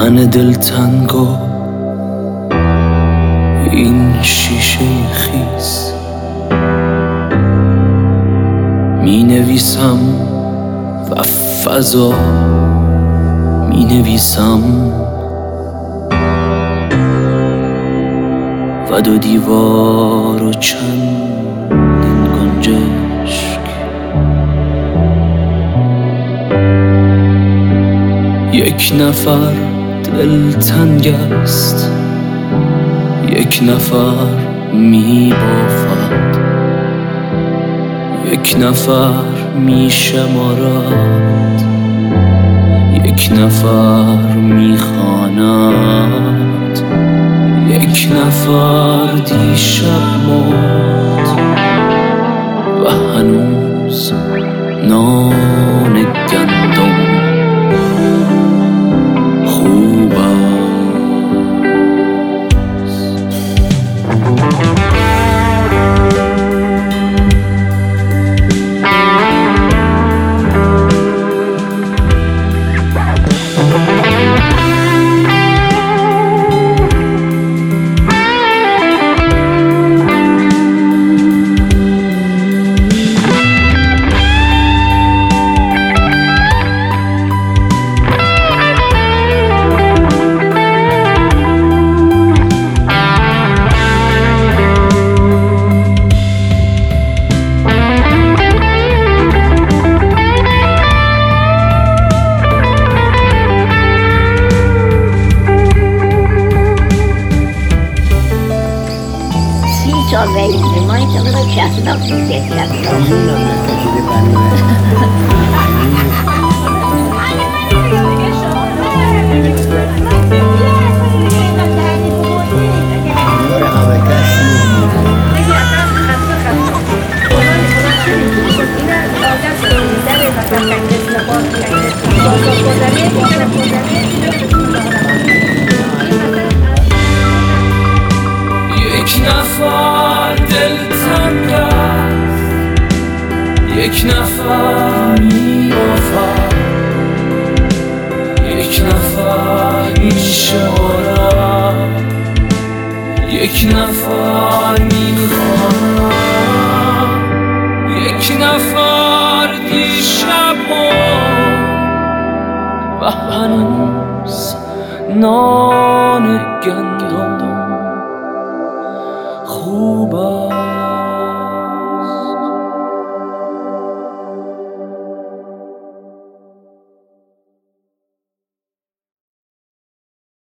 من دلتنگ و این شیشه خیس می نویسم و فضا می نویسم و دو دیوار و چندین گنجشک. یک نفر دلتنگ است، یک نفر می بافد، یک نفر می شمارد، یک نفر می خواند، یک نفر دیشب مرد و هنوز نان گندم خوب است. Mai să vă ce ați dat protecția. یک نفر دلتنگ است، یک نفر می بافد، یک نفر می شمارد، یک نفر می